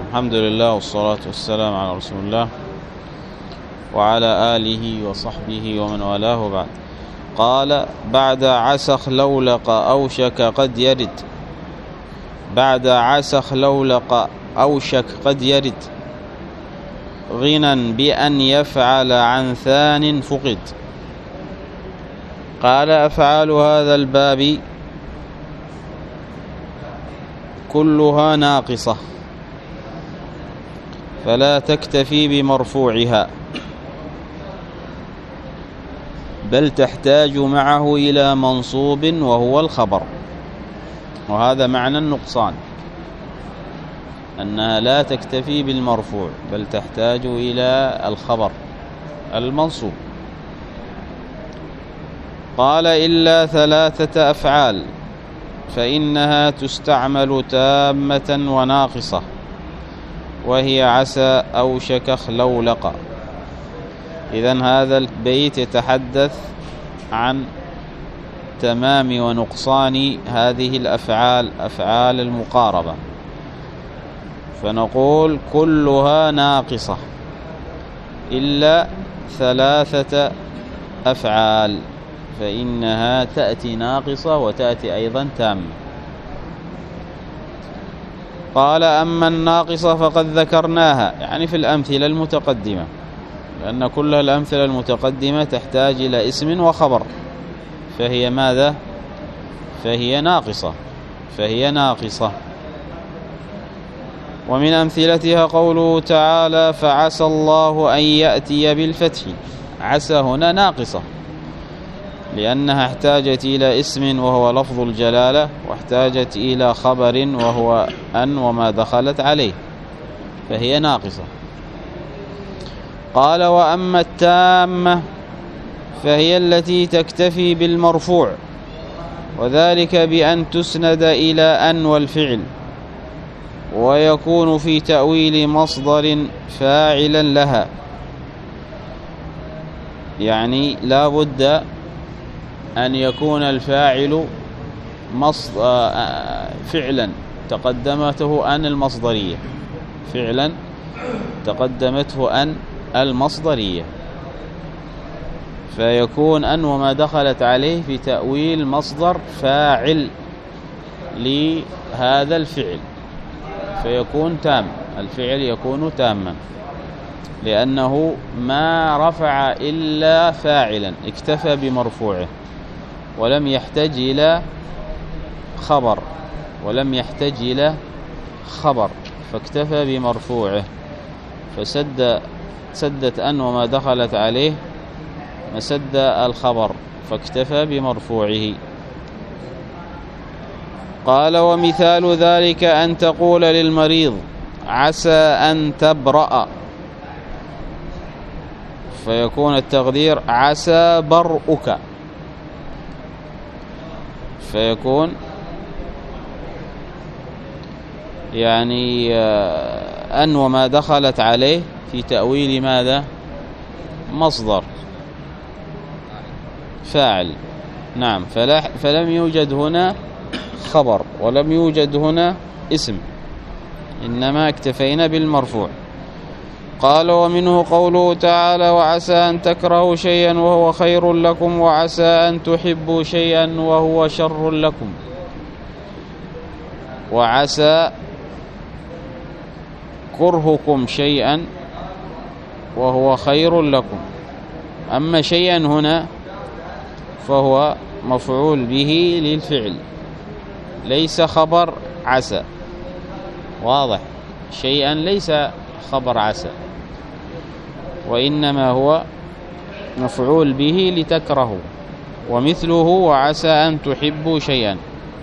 الحمد لله والصلاة والسلام على رسول الله وعلى آله وصحبه ومن والاه بعد. قال: بعد عسخ لولق أوشك قد يرد. بعد عسخ لولق أوشك قد يرد، غنى بأن يفعل عن ثان فقد. قال: أفعال هذا الباب كلها ناقصة، فلا تكتفي بمرفوعها، بل تحتاج معه إلى منصوب وهو الخبر. وهذا معنى النقصان، أنها لا تكتفي بالمرفوع بل تحتاج إلى الخبر المنصوب. قال: إلا ثلاثة أفعال فإنها تستعمل تامة وناقصة، وهي عسى أوشك خلولق. إذن هذا البيت يتحدث عن تمام ونقصان هذه الأفعال، أفعال المقاربة، فنقول كلها ناقصة إلا ثلاثة أفعال، فإنها تأتي ناقصة وتأتي أيضا تامة. قال: أما الناقصة فقد ذكرناها، يعني في الأمثلة المتقدمة، لأن كل الأمثلة المتقدمة تحتاج إلى اسم وخبر، فهي ماذا؟ فهي ناقصة. ومن أمثلتها قوله تعالى: فعسى الله أن يأتي بالفتح. عسى هنا ناقصة، لأنها احتاجت إلى اسم وهو لفظ الجلالة، واحتاجت إلى خبر وهو أن وما دخلت عليه، فهي ناقصة. قال: وأما التامة فهي التي تكتفي بالمرفوع، وذلك بأن تسند إلى أن والفعل، ويكون في تأويل مصدر فاعلا لها، يعني لا بد أن يكون الفاعل فعلا تقدمته أن المصدرية، فعلا تقدمته أن المصدرية، فيكون أن وما دخلت عليه في تأويل مصدر فاعل لهذا الفعل، فيكون تام، الفعل يكون تاما، لأنه ما رفع إلا فاعلا، اكتفى بمرفوعه ولم يحتج إلى خبر، فاكتفى بمرفوعه، فسدت أن وما دخلت عليه مسد الخبر، فاكتفى بمرفوعه. قال: ومثال ذلك أن تقول للمريض: عسى أن تبرأ، فيكون التقدير عسى برؤك، فيكون يعني أن وما دخلت عليه في تأويل ماذا؟ مصدر فاعل. نعم، فلم يوجد هنا خبر ولم يوجد هنا اسم، إنما اكتفينا بالمرفوع. قال: ومنه قوله تعالى: وعسى أن تكرهوا شيئا وهو خير لكم، وعسى أن تحبوا شيئا وهو شر لكم. وعسى كرهكم شيئا وهو خير لكم. أما شيئا هنا فهو مفعول به للفعل، ليس خبر عسى. واضح؟ شيئا ليس خبر عسى، وإنما هو مفعول به لتكرهوا، ومثله وعسى أن تحبوا شيئا.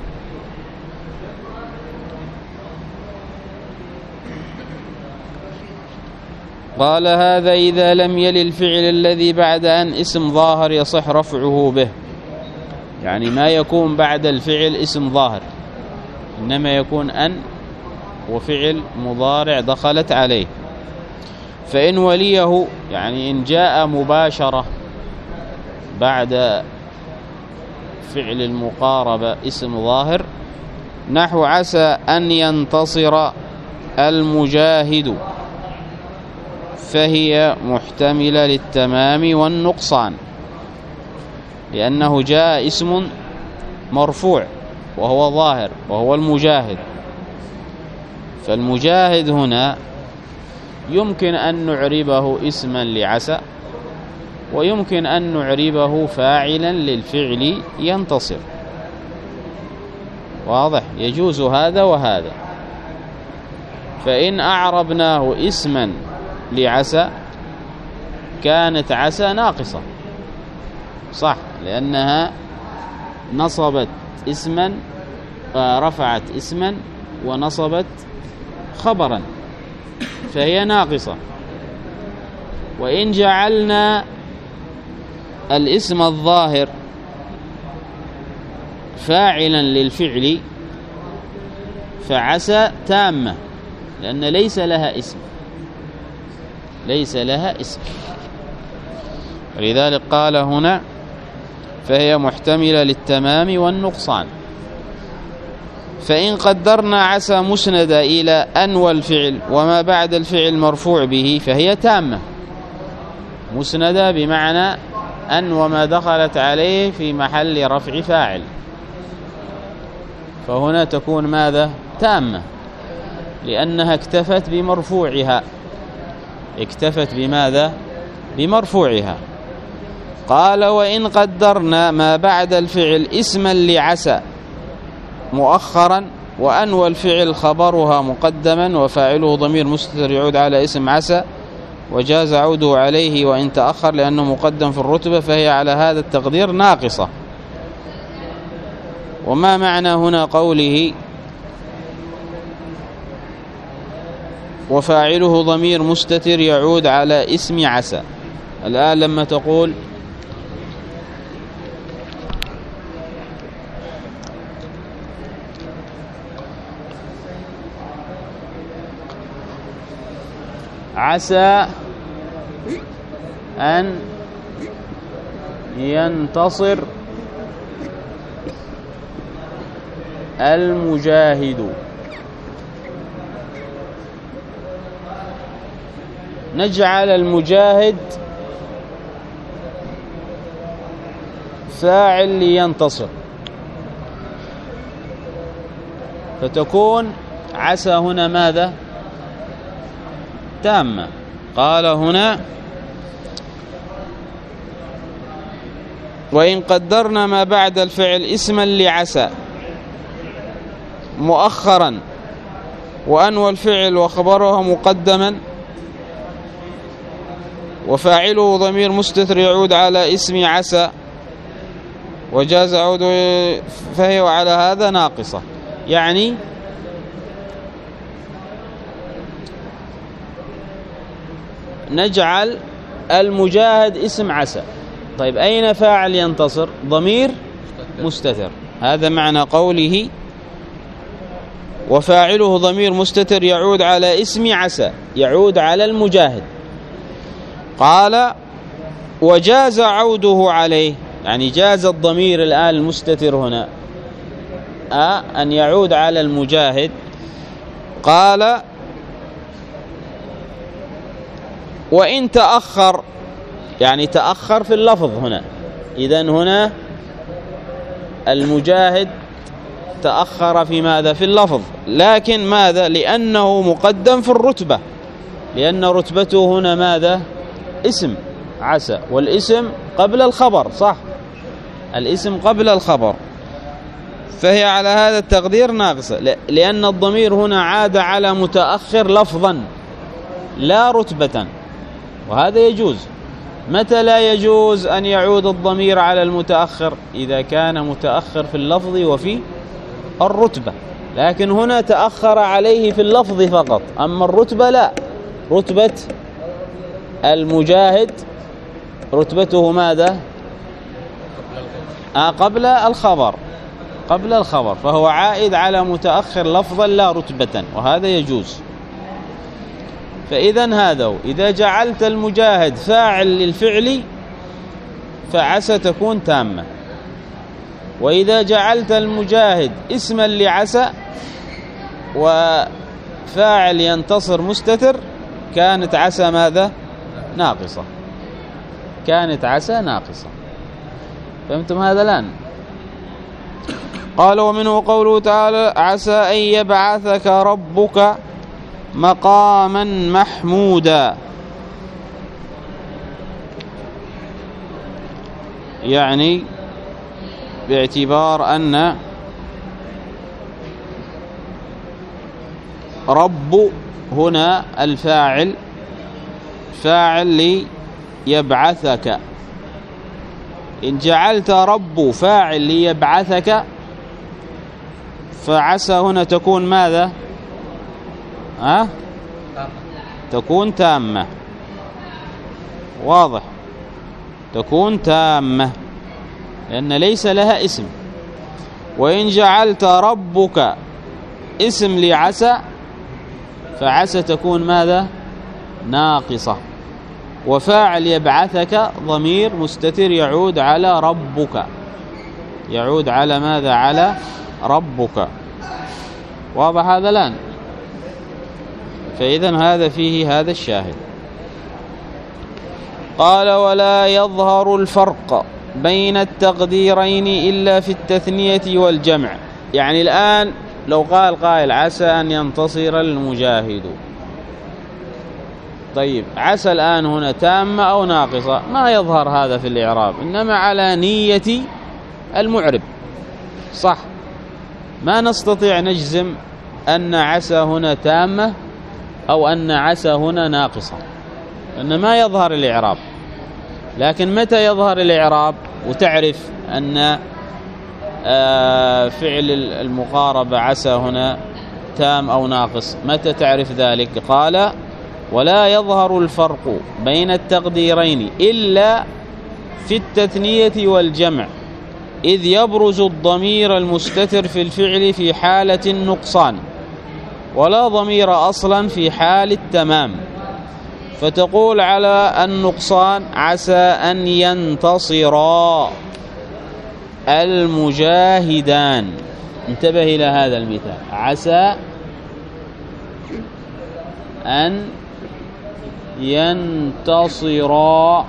قال: هذا إذا لم يل الفعل الذي بعد أن اسم ظاهر يصح رفعه به، يعني ما يكون بعد الفعل اسم ظاهر، إنما يكون أن وفعل مضارع دخلت عليه. فإن وليه، يعني إن جاء مباشرة بعد فعل المقاربة اسم ظاهر، نحو عسى أن ينتصر المجاهد فهي محتملة للتمام والنقصان، لأنه جاء اسم مرفوع وهو ظاهر وهو المجاهد. فالمجاهد هنا يمكن أن نعربه اسما لعسى، ويمكن أن نعربه فاعلا للفعل ينتصر. واضح؟ يجوز هذا وهذا. فإن أعربناه اسما لعسى كانت عسى ناقصة، صح، لأنها نصبت اسما، رفعت اسما ونصبت خبرا، فهي ناقصة. وإن جعلنا الاسم الظاهر فاعلا للفعل فعسى تامة، لأن ليس لها اسم، ليس لها اسم. ولذلك قال هنا فهي محتملة للتمام والنقصان. فإن قدرنا عسى مسندة إلى أن والفعل وما بعد الفعل مرفوع به فهي تامة. مسندة بمعنى أن وما دخلت عليه في محل رفع فاعل، فهنا تكون ماذا؟ تامة، لأنها اكتفت بمرفوعها. اكتفت بماذا؟ بمرفوعها. قال وإن قدرنا ما بعد الفعل اسما لعسى مؤخرا وأن والفعل خبرها مقدما وفاعله ضمير مستتر يعود على اسم عسى وجاز عوده عليه وإن تأخر لأنه مقدم في الرتبة فهي على هذا التقدير ناقصة. وما معنى هنا قوله وفاعله ضمير مستتر يعود على اسم عسى؟ الآن لما تقول عسى أن ينتصر المجاهد، نجعل المجاهد فاعل لينتصر، فتكون عسى هنا ماذا؟ تامة. قال هنا وإن قدرنا ما بعد الفعل اسما لعسى مؤخرا وأنوى الفعل وخبرها مقدما وفاعله ضمير مستتر يعود على اسم عسى وجاز عوده فهي على هذا ناقصة. يعني نجعل المجاهد اسم عسى. طيب أين فاعل ينتصر؟ ضمير مستتر. هذا معنى قوله وفاعله ضمير مستتر يعود على اسم عسى، يعود على المجاهد. قال وجاز عوده عليه، يعني جاز الضمير الآن المستتر هنا أن يعود على المجاهد. قال وإن تأخر، يعني تأخر في اللفظ هنا، إذن هنا المجاهد تأخر في ماذا؟ في اللفظ، لكن ماذا؟ لأنه مقدم في الرتبة، لأن رتبته هنا ماذا؟ اسم عسى، والاسم قبل الخبر، صح، الاسم قبل الخبر، فهي على هذا التقدير ناقصة، لأن الضمير هنا عاد على متأخر لفظا لا رتبة، وهذا يجوز. متى لا يجوز أن يعود الضمير على المتأخر؟ إذا كان متأخر في اللفظ وفي الرتبة، لكن هنا تأخر عليه في اللفظ فقط، أما الرتبة لا. رتبة المجاهد رتبته ماذا؟ قبل الخبر، قبل الخبر، فهو عائد على متأخر لفظا لا رتبة، وهذا يجوز. فإذا هذا إذا جعلت المجاهد فاعل للفعل فعسى تكون تامة، وإذا جعلت المجاهد اسما لعسى فاعل ينتصر مستتر كانت عسى ماذا؟ ناقصة. كانت عسى ناقصة. فهمتم هذا الآن؟ قال ومنه قوله تعالى عسى أن يبعثك ربك مقاما محمودا، يعني باعتبار أن رب هنا الفاعل فاعل ليبعثك، إن جعلت رب فاعل ليبعثك فعسى هنا تكون ماذا؟ تكون تامة. واضح؟ تكون تامة لأن ليس لها اسم. وإن جعلت ربك اسم لعسى فعسى تكون ماذا؟ ناقصة. وفاعل يبعثك ضمير مستتر يعود على ربك، يعود على ماذا؟ على ربك. واضح هذا الآن؟ فإذن هذا فيه هذا الشاهد. قال ولا يظهر الفرق بين التقديرين إلا في التثنية والجمع. يعني الآن لو قال قائل عسى أن ينتصر المجاهد، طيب عسى الآن هنا تامة أو ناقصة؟ ما يظهر هذا في الإعراب، إنما على نية المعرب. صح؟ ما نستطيع نجزم أن عسى هنا تامة أو أن عسى هنا ناقصة، لأن ما يظهر الإعراب. لكن متى يظهر الإعراب وتعرف أن فعل المقاربة عسى هنا تام أو ناقص؟ متى تعرف ذلك؟ قال ولا يظهر الفرق بين التقديرين إلا في التثنية والجمع، إذ يبرز الضمير المستتر في الفعل في حالة النقصان ولا ضمير أصلا في حال التمام. فتقول على النقصان عسى أن ينتصرا المجاهدان. انتبه إلى هذا المثال، عسى أن ينتصرا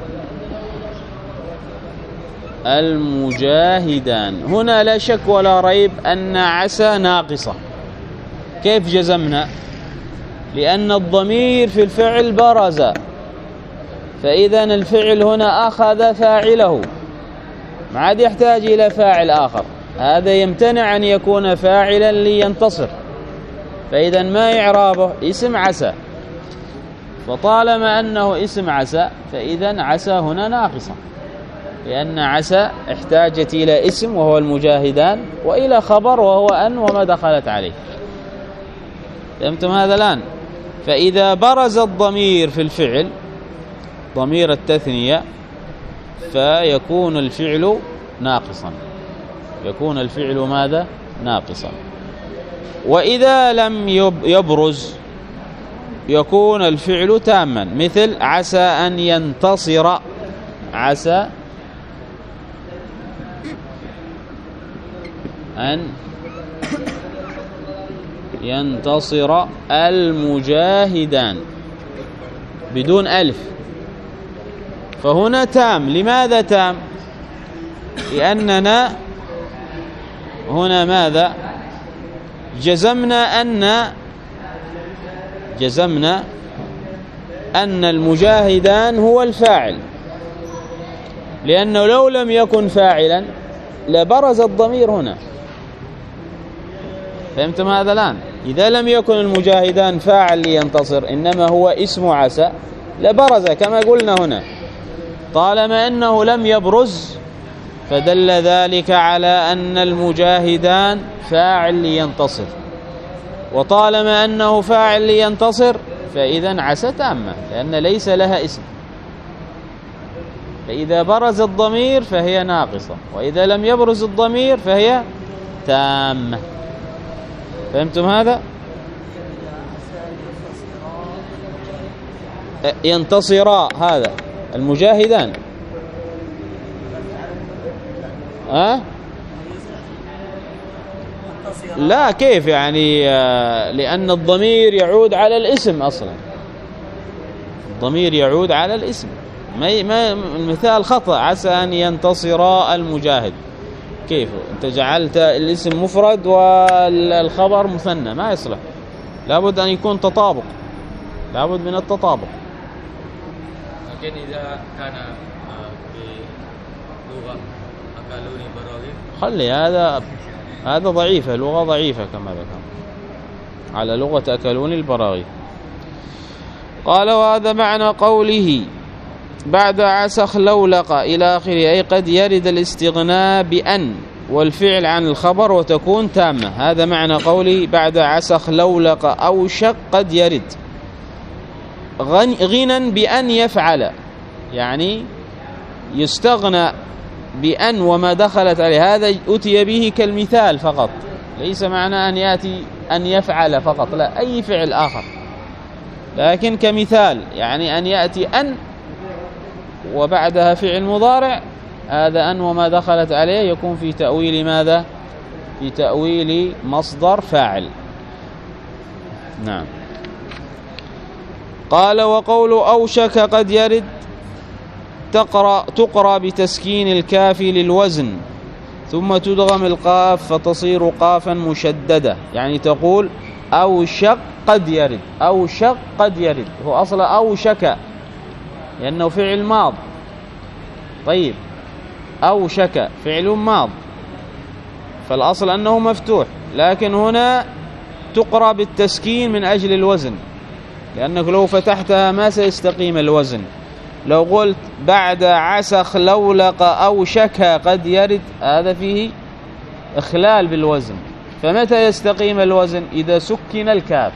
المجاهدان. هنا لا شك ولا ريب أن عسى ناقصة. كيف جزمنا؟ لأن الضمير في الفعل برز، فإذا الفعل هنا أخذ فاعله، ما عاد يحتاج إلى فاعل آخر. هذا يمتنع أن يكون فاعلا لينتصر، فإذا ما إعرابه؟ اسم عسى. وطالما أنه اسم عسى فإذا عسى هنا ناقصة، لأن عسى احتاجت إلى اسم وهو المجاهدان وإلى خبر وهو أن وما دخلت عليه. فهمتم هذا الآن؟ فإذا برز الضمير في الفعل ضمير التثنية فيكون الفعل ناقصا، يكون الفعل ماذا؟ ناقصا. وإذا لم يبرز يكون الفعل تاما، مثل عسى أن ينتصر، عسى أن ينتصر المجاهدان بدون ألف، فهنا تام. لماذا تام؟ لأننا هنا ماذا؟ جزمنا أن المجاهدان هو الفاعل، لأنه لو لم يكن فاعلا لبرز الضمير هنا. فهمتم هذا الآن؟ إذا لم يكن المجاهدان فاعل لينتصر إنما هو اسم عسى لبرز كما قلنا هنا. طالما أنه لم يبرز فدل ذلك على أن المجاهدان فاعل لينتصر، وطالما أنه فاعل لينتصر فإذا عسى تامة لأن ليس لها اسم. فإذا برز الضمير فهي ناقصة، وإذا لم يبرز الضمير فهي تامة. فهمتم هذا؟ ينتصرا هذا المجاهدان لا كيف يعني؟ لأن الضمير يعود على الاسم أصلا، الضمير يعود على الاسم. ما المثال خطأ، عسى أن ينتصر المجاهد. كيف أنت جعلت الاسم مفرد والخبر مثنى؟ ما يصلح، لابد أن يكون تطابق، لابد من التطابق. لكن إذا كان بلغة أكلوني براغيث خلي هذا ضعيفة، لغة ضعيفة كما ذكر، على لغة أكلوني البراغيث. قال وهذا معنى قوله بعد عسخ لولق إلى آخره، أي قد يرد الاستغناء بأن والفعل عن الخبر وتكون تامة. هذا معنى قوله بعد عسخ لولق أو شق قد يرد غنى بأن يفعل، يعني يستغنى بأن وما دخلت عليه. هذا أتي به كالمثال فقط، ليس معنى أن يأتي أن يفعل فقط، لا، أي فعل آخر، لكن كمثال، يعني أن يأتي أن وبعدها فعل مضارع، هذا أن وما دخلت عليه يكون في تأويل ماذا؟ في تأويل مصدر فاعل. نعم. قال وقول أوشك قد يرد تقرأ بتسكين الكاف للوزن ثم تدغم القاف فتصير قافا مشددة، يعني تقول أوشك قد يرد، أوشك قد يرد، هو أصلا أوشك لأنه فعل ماض. طيب أوشك فعل ماض، فالأصل أنه مفتوح، لكن هنا تقرأ بالتسكين من أجل الوزن، لأنك لو فتحتها ما سيستقيم الوزن. لو قلت بعد عسخ لولق أوشك قد يرد، هذا فيه إخلال بالوزن. فمتى يستقيم الوزن؟ إذا سكن الكاف،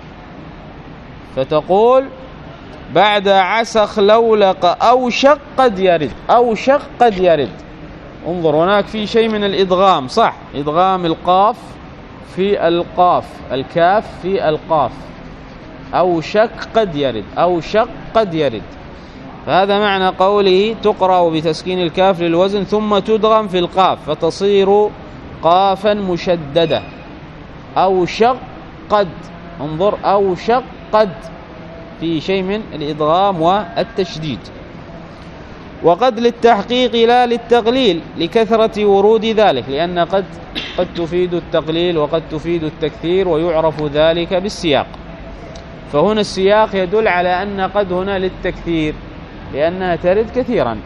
فتقول بعد عسخ لولق أوشق قد يرد، أوشق قد يرد. انظر هناك في شيء من الإدغام، صح، إدغام القاف في القاف، الكاف في القاف، أوشق قد يرد، أوشق قد يرد. فهذا معنى قوله تقرأ بتسكين الكاف للوزن ثم تدغم في القاف فتصير قافا مشددة. أوشق قد، انظر أوشق قد، في شيء من الإدغام والتشديد. وقد للتحقيق لا للتقليل لكثرة ورود ذلك، لأن قد تفيد التقليل وقد تفيد التكثير، ويعرف ذلك بالسياق. فهنا السياق يدل على أن قد هنا للتكثير لأنها ترد كثيرا.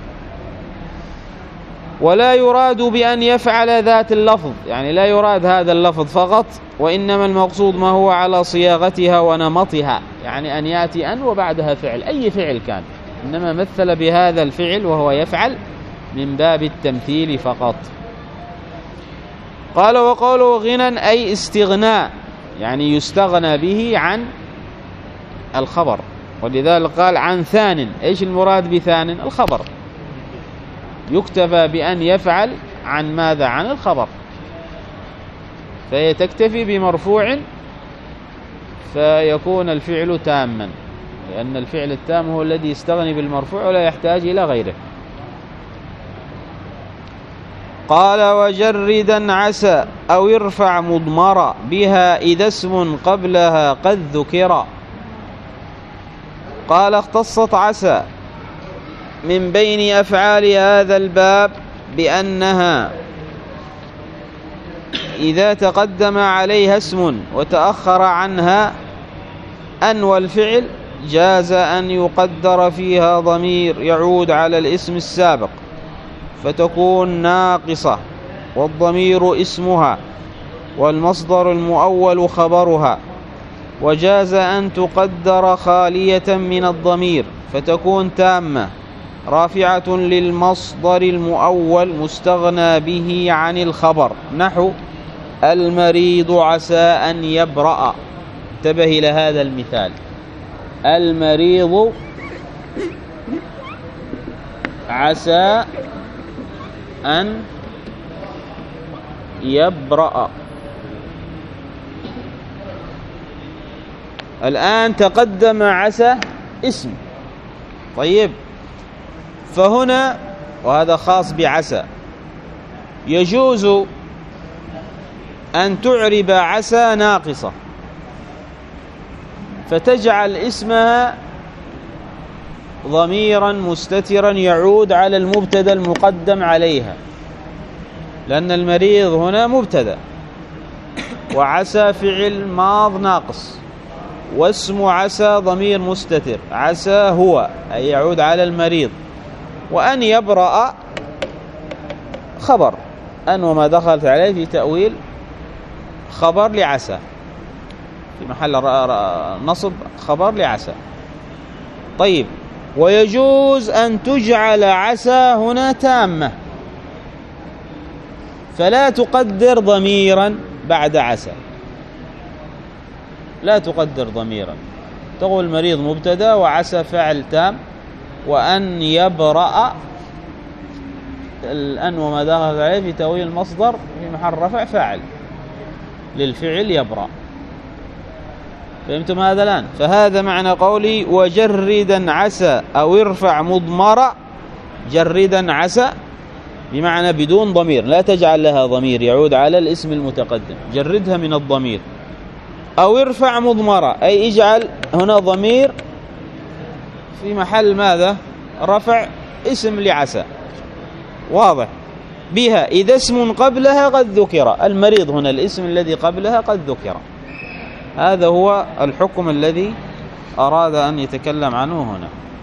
ولا يراد بأن يفعل ذات اللفظ، يعني لا يراد هذا اللفظ فقط، وإنما المقصود ما هو على صياغتها ونمطها، يعني أن يأتي أن وبعدها فعل، أي فعل كان، إنما مثل بهذا الفعل وهو يفعل من باب التمثيل فقط. قال وقوله غنى أي استغناء، يعني يستغنى به عن الخبر، ولذلك قال عن ثان. إيش المراد بثان؟ الخبر، يكتفى بأن يفعل عن ماذا؟ عن الخبر، فهي تكتفي بمرفوع فيكون الفعل تاما، لأن الفعل التام هو الذي يستغني بالمرفوع ولا يحتاج إلى غيره. قال وجردا عسى أو ارفع مضمرا بها إذا اسم قبلها قد ذكر. قال اختصت عسى من بين أفعال هذا الباب بأنها إذا تقدم عليها اسم وتأخر عنها أن والفعل جاز أن يقدر فيها ضمير يعود على الاسم السابق فتكون ناقصة، والضمير اسمها والمصدر المؤول خبرها. وجاز أن تقدر خالية من الضمير فتكون تامة رافعة للمصدر المؤول مستغنى به عن الخبر، نحو المريض عسى أن يبرأ. انتبه إلى هذا المثال، المريض عسى أن يبرأ. الآن تقدم عسى اسم، طيب، فهنا وهذا خاص بعسى يجوز أن تعرب عسى ناقصة فتجعل اسمها ضميرا مستترا يعود على المبتدا المقدم عليها، لأن المريض هنا مبتدا وعسى فعل ماض ناقص، واسم عسى ضمير مستتر، عسى هو أي يعود على المريض، وأن يبرأ خبر، أن وما دخلت عليه في تأويل خبر لعسى في محل نصب خبر لعسى. طيب، ويجوز أن تجعل عسى هنا تامة فلا تقدر ضميرا بعد عسى، لا تقدر ضميرا، تقول المريض مبتدا وعسى فعل تام، وأن يبرأ الأن وما دخل عليه في تأويل المصدر في محل رفع فاعل للفعل يبرأ. فهمتم هذا الآن؟ فهذا معنى قولي وجردا عسى أو ارفع مضمرة. جردا عسى بمعنى بدون ضمير، لا تجعل لها ضمير يعود على الاسم المتقدم، جردها من الضمير. أو ارفع مضمرة أي اجعل هنا ضمير في محل ماذا؟ رفع اسم لعسى، واضح بها إذا اسم قبلها قد ذكر، المريض هنا الاسم الذي قبلها قد ذكر. هذا هو الحكم الذي أراد أن يتكلم عنه هنا.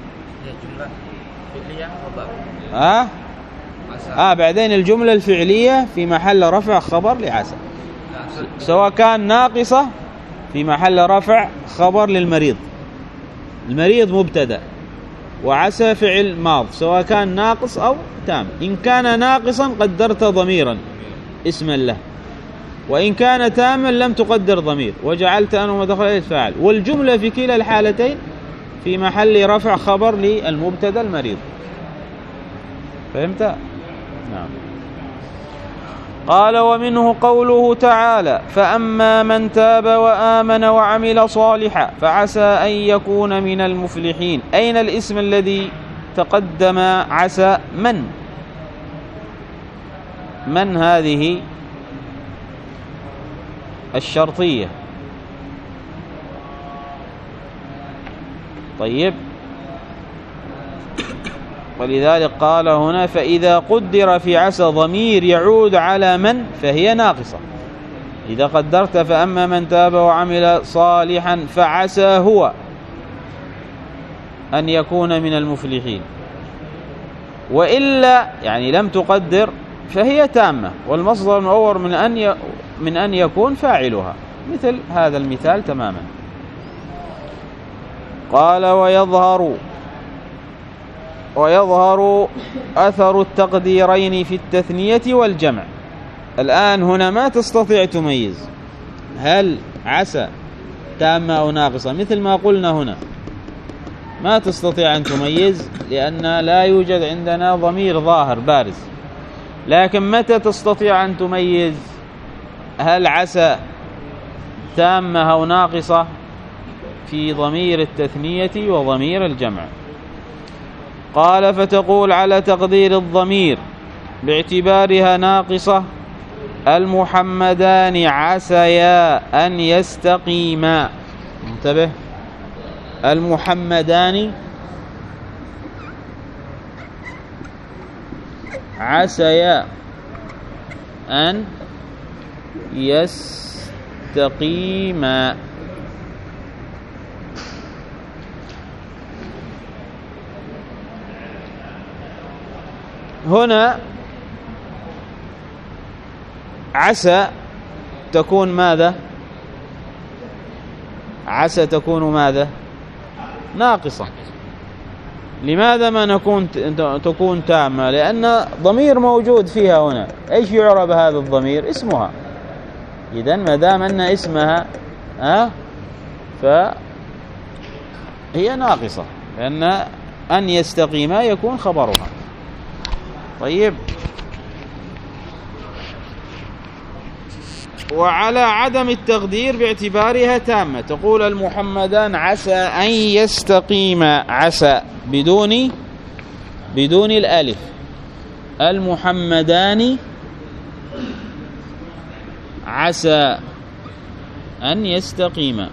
بعدين الجملة الفعلية في محل رفع خبر لعسى، سواء كان ناقصة في محل رفع خبر للمريض، المريض مبتدأ وعسى فعل ماض، سواء كان ناقص أو تام. إن كان ناقصا قدرت ضميرا اسما له، وإن كان تاما لم تقدر ضمير وجعلت أن وما دخل عليه الفاعل، والجملة في كلا الحالتين في محل رفع خبر للمبتدأ المريض. فهمت؟ نعم. قال ومنه قوله تعالى فأما من تاب وآمن وعمل صالحا فعسى أن يكون من المفلحين. أين الاسم الذي تقدم عسى؟ من هذه الشرطية. طيب، ولذلك قال هنا فإذا قدر في عسى ضمير يعود على من فهي ناقصة. إذا قدرت فأما من تاب وعمل صالحا فعسى هو أن يكون من المفلحين، وإلا يعني لم تقدر فهي تامة، والمصدر المؤول من أن يكون فاعلها، مثل هذا المثال تماما. قال ويظهر أثر التقديرين في التثنية والجمع. الآن هنا ما تستطيع تميز هل عسى تامة أو ناقصة، مثل ما قلنا هنا ما تستطيع أن تميز لأن لا يوجد عندنا ضمير ظاهر بارز. لكن متى تستطيع أن تميز هل عسى تامة أو ناقصة؟ في ضمير التثنية وضمير الجمع. قال فتقول على تقدير الضمير باعتبارها ناقصة المحمدان عسيا أن يستقيما. انتبه، المحمدان عسيا أن يستقيما. هنا عسى تكون ماذا؟ عسى تكون ماذا؟ ناقصة. لماذا ما تكون تامة؟ لأن ضمير موجود فيها هنا. ايش يعرب هذا الضمير؟ اسمها. إذن ما دام أن اسمها فهي ناقصة، لأن أن يستقيما يكون خبرها. طيب، وعلى عدم التقدير باعتبارها تامة تقول المحمدان عسى أن يستقيما، عسى بدون الألف، المحمدان عسى أن يستقيما.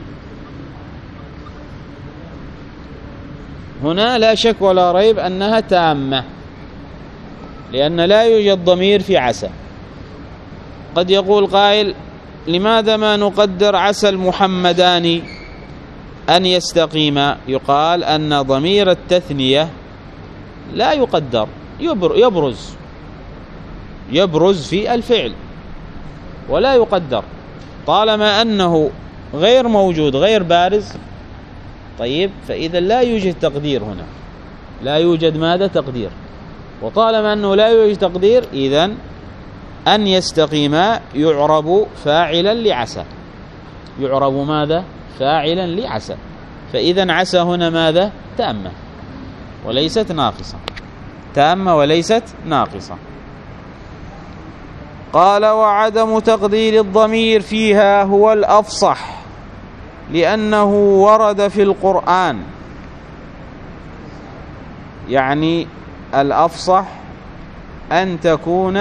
هنا لا شك ولا ريب أنها تامة، لأن لا يوجد ضمير في عسى. قد يقول قائل: لماذا ما نقدر عسى المحمدان أن يستقيما؟ يقال أن ضمير التثنية لا يقدر، يبرز في الفعل ولا يقدر، طالما أنه غير موجود غير بارز. طيب، فإذا لا يوجد تقدير هنا، لا يوجد ماذا؟ تقدير. وطالما أنه لا يوجد تقدير، إذن أن يستقيما يعرب فاعلا لعسى، يعرب ماذا؟ فاعلا لعسى. فإذن عسى هنا ماذا؟ تامة وليست ناقصة، تامة وليست ناقصة. قال: وعدم تقدير الضمير فيها هو الأفصح، لأنه ورد في القرآن. يعني الأفصح أن تكون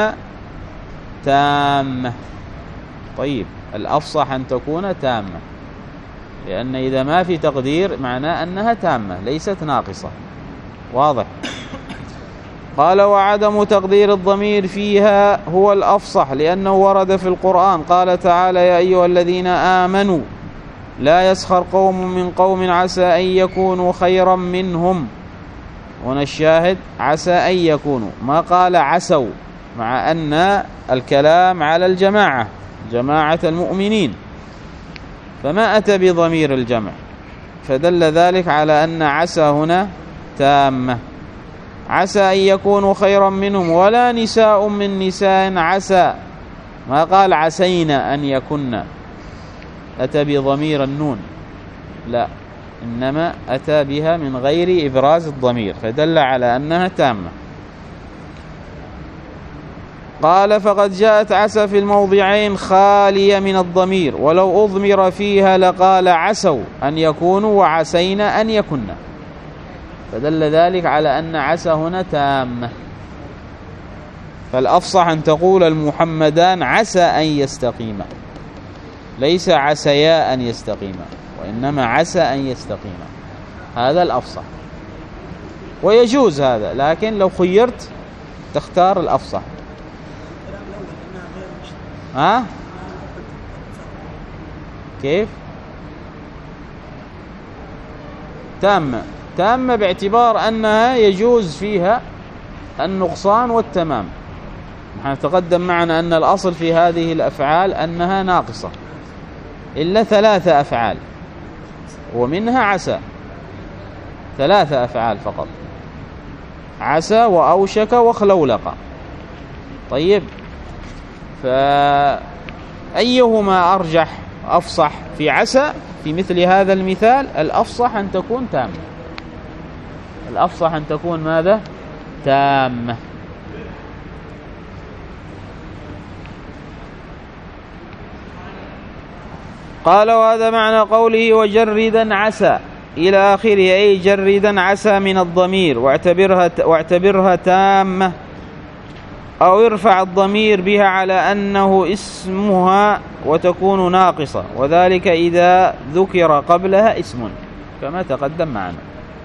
تامة. طيب، الأفصح أن تكون تامة، لأن إذا ما في تقدير معناه أنها تامة ليست ناقصة. واضح؟ قال: وعدم تقدير الضمير فيها هو الأفصح، لأنه ورد في القرآن. قال تعالى: يا أيها الذين آمنوا لا يسخر قوم من قوم عسى أن يكونوا خيرا منهم. هنا الشاهد عسى أن يكونوا، ما قال عسوا، مع أن الكلام على الجماعة، جماعة المؤمنين، فما أتى بضمير الجمع، فدل ذلك على أن عسى هنا تامة. عسى أن يكونوا خيرا منهم، ولا نساء من نساء عسى، ما قال عسينا أن يكن، أتى بضمير النون، لا، إنما أتى بها من غير إبراز الضمير، فدل على أنها تامة. قال: فقد جاءت عسى في الموضعين خالية من الضمير، ولو أضمر فيها لقال عسوا أن يكونوا وعسينا أن يكن، فدل ذلك على أن عسى هنا تامة. فالأفصح أن تقول المحمدان عسى أن يستقيما، ليس عسيا أن يستقيما، وإنما عسى أن يستقيما، هذا الأفصح. ويجوز هذا، لكن لو خيرت تختار الأفصح. ها؟ كيف؟ تامة، تامة باعتبار أنها يجوز فيها النقصان والتمام. نحن تقدم معنا أن الأصل في هذه الأفعال أنها ناقصة، إلا 3 أفعال، ومنها عسى، 3 أفعال فقط: عسى وأوشك وخلولق. طيب، فأيهما أرجح أفصح في عسى؟ في مثل هذا المثال الأفصح أن تكون تامة، الأفصح أن تكون ماذا؟ تامة. قال: وهذا معنى قوله وجردا عسى إلى آخره، أي جردا عسى من الضمير واعتبرها تامة، أو ارفع الضمير بها على أنه اسمها وتكون ناقصة، وذلك إذا ذكر قبلها اسم كما تقدم معنا.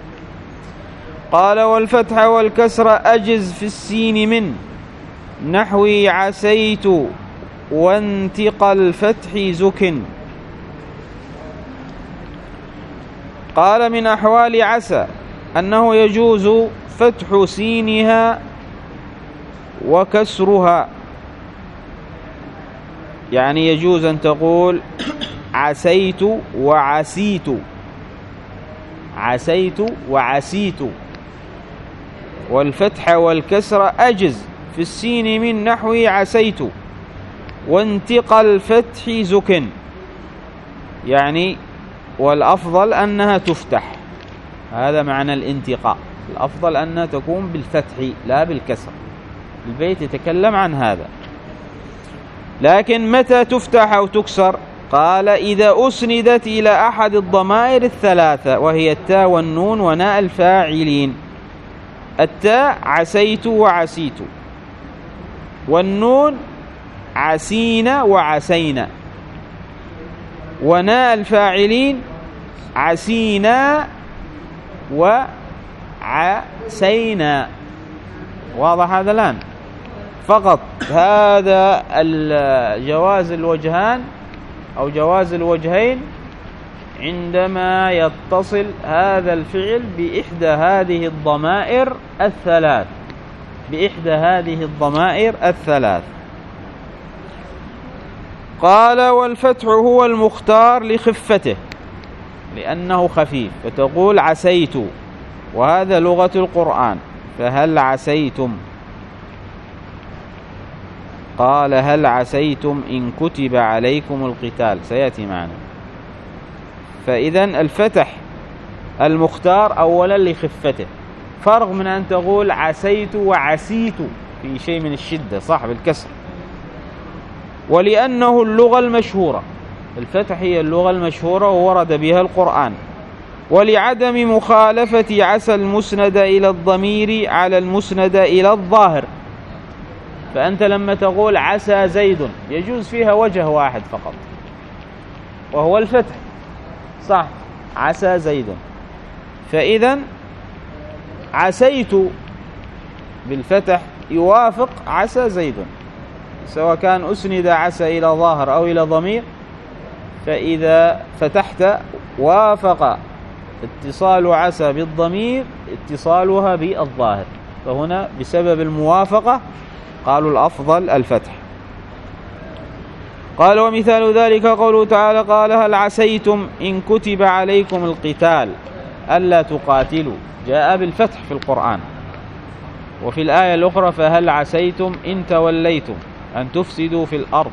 قال: والفتح والكسر أجز في السين من نحو عسيت وانتقى الفتح زكن. قال: من أحوال عسى أنه يجوز فتح سينها وكسرها، يعني يجوز أن تقول عسيت وعسيت، عسيت وعسيت، والفتح والكسر أجز في السين من نحو عسيت وانتقى الفتح زكن، يعني والأفضل أنها تفتح، هذا معنى الانتقاء، الأفضل أنها تكون بالفتح لا بالكسر. البيت يتكلم عن هذا. لكن متى تفتح أو تكسر؟ قال: إذا أسندت إلى أحد الضمائر 3، وهي التاء والنون وناء الفاعلين. التاء عسيت وعسيت، والنون عسينا وعسينا، وناء الفاعلين عسينا وعسينا. واضح هذا الآن؟ فقط هذا جواز الوجهان أو جواز الوجهين عندما يتصل هذا الفعل بإحدى هذه الضمائر الثلاث، بإحدى هذه الضمائر الثلاث. قال: والفتح هو المختار لخفته لأنه خفيف، فتقول عسيت، وهذا لغة القرآن. فهل عسيتم؟ قال: هل عسيتم إن كتب عليكم القتال، سيأتي معنا. فإذن الفتح المختار أولا لخفته، فرق من أن تقول عسيت وعسيت في شيء من الشدة، صح، بالكسر. ولأنه اللغة المشهورة، الفتح هي اللغة المشهورة وورد بها القرآن. ولعدم مخالفة عسى المسند إلى الضمير على المسند إلى الظاهر. فأنت لما تقول عسى زيد يجوز فيها وجه واحد فقط وهو الفتح، صح، عسى زيد. فإذا عسيت بالفتح يوافق عسى زيد، سواء كان أسند عسى إلى ظاهر أو إلى ضمير، فإذا فتحت وافق اتصال عسى بالضمير اتصالها بالظاهر، فهنا بسبب الموافقة قالوا الأفضل الفتح. قال: ومثال ذلك قوله تعالى: قال: هل عسيتم إن كتب عليكم القتال ألا تقاتلوا، جاء بالفتح في القرآن. وفي الآية الأخرى: فهل عسيتم إن توليتم أن تفسدوا في الأرض.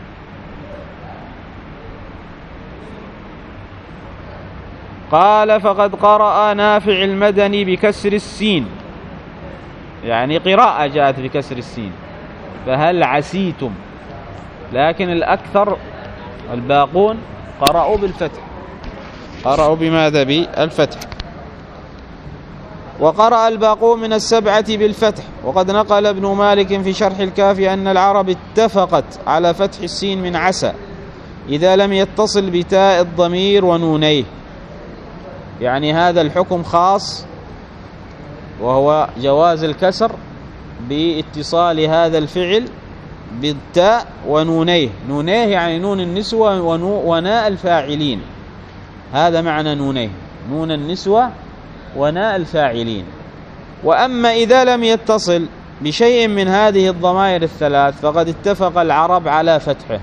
قال: فقد قرأ نافع المدني بكسر السين، يعني قراءة جاءت بكسر السين، فهل عسيتم، لكن الأكثر الباقون قرأوا بالفتح، قرأوا بماذا؟ بالفتح. وقرأ الباقون من السبعة بالفتح. وقد نقل ابن مالك في شرح الكافي أن العرب اتفقت على فتح السين من عسى إذا لم يتصل بتاء الضمير ونونيه، يعني هذا الحكم خاص وهو جواز الكسر باتصال هذا الفعل بالتاء ونونيه. نونيه يعني نون النسوة وناء الفاعلين، هذا معنى نونيه، نون النسوة وناء الفاعلين. وأما إذا لم يتصل بشيء من هذه الضمائر الثلاث فقد اتفق العرب على فتحه.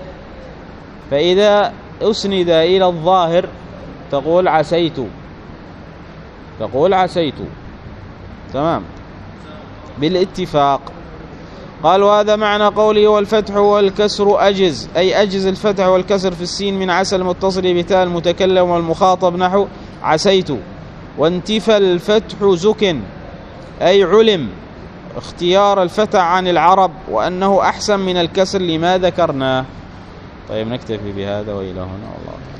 فإذا أسند إلى الظاهر تقول عسيت، تقول عسيت، تمام، بالاتفاق. قال: وهذا معنى قوله: والفتح والكسر أجز، أي أجز الفتح والكسر في السين من عسى المتصل بتاء المتكلم والمخاطب، نحو عسيت. وانتفى الفتح زك، أي علم اختيار الفتح عن العرب وأنه أحسن من الكسر لما ذكرناه. طيب، نكتفي بهذا وإلى هنا والله.